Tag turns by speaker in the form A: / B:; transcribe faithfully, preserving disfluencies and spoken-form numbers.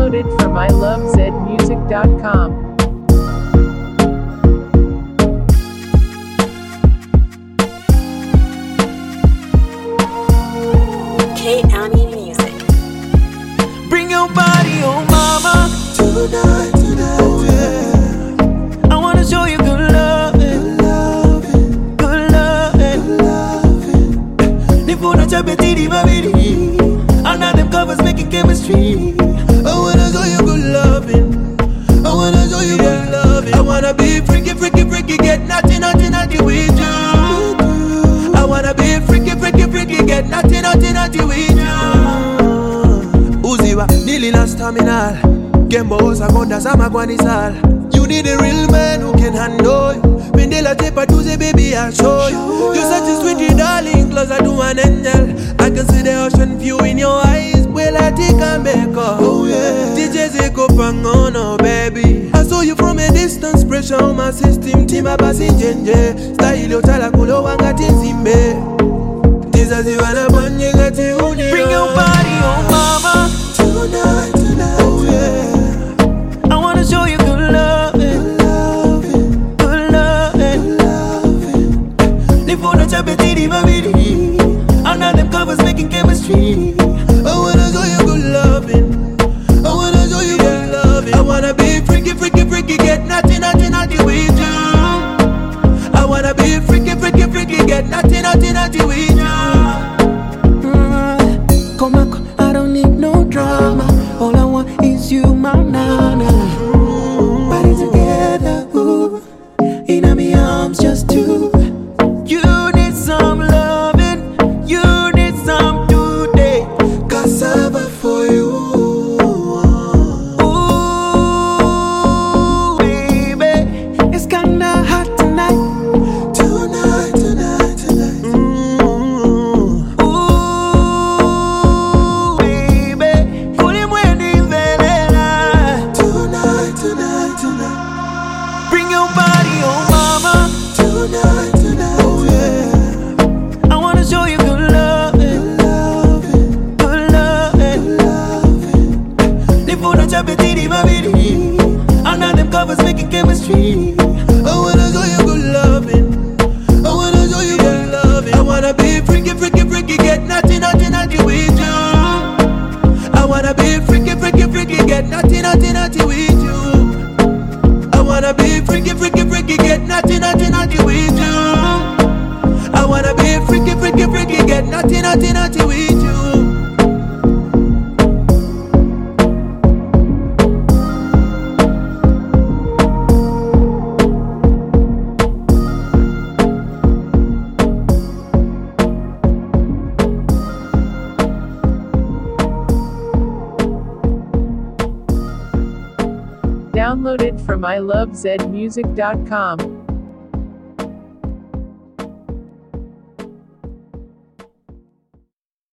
A: Downloaded from I love zed music dot com.
B: K-Ami Music.
C: Bring your body, oh mama,
D: Tonight, tonight, oh yeah.
C: I wanna show you good loving,
D: Loving,
C: good loving.
D: loving.
C: The food that you be the baby, and now them covers making chemistry.
D: I wanna show you good loving. I wanna show you good loving. I wanna be freaky, freaky, freaky, get naughty, naughty, naughty with you. I wanna be freaky, freaky, freaky, get naughty, naughty, naughty with you. Uziwa, nili na stamina. Gembo osa konda sama kwanisal. You need a real man who can handle you. Pendela tepa tuze, baby, I'll show you. You're such a sweetie, darling, closer to an angel. I can see the ocean view in your eyes. Well, I think I make up. Oh yeah. D J Zeko Pangono, baby. I saw you from a distance, pressure on my system. Tima basi njenje. Style yotala kulo wangati nzimbe. Tiza ziwana banye ngati uni.
C: Bring your body, oh mama,
D: Tonight, tonight, oh yeah.
C: I wanna show you good loving,
D: Loving,
C: good loving.
D: loving.
C: The food that you be the baby, and now them covers making chemistry.
D: I wanna show you good loving. I wanna show you good loving. I wanna be freaky, freaky, freaky, get naughty, naughty, naughty with you. I wanna be freaky, freaky, freaky, get naughty, naughty, naughty with you.
C: Mm, Come back, I don't need no drama. All I want is you, my nana. Body together, ooh, in my arms, just two. You need some loving, you need some today.
D: Cassava for you.
C: Ooh, baby, it's kinda hot tonight.
D: Tonight, tonight, tonight. Mm.
C: Ooh, baby, ulimwengu velela.
D: Tonight, tonight, tonight.
C: Bring your body, oh mama,
D: Tonight, tonight, oh yeah.
C: I wanna show you good loving,
D: Loving,
C: good loving.
D: loving.
C: The food that you be the baby, and now them covers making chemistry.
D: I wanna show you good loving. I wanna show you good loving. I wanna be freaky, freaky, freaky, get naughty, naughty, naughty with you. I wanna be freaky, freaky, freaky, get naughty, naughty, naughty with you. I wanna be freaky, freaky, freaky, get naughty, naughty, naughty with you. I wanna be freaky, freaky, freaky, get naughty, naughty, naughty with you.
A: Downloaded from I love zed music dot com.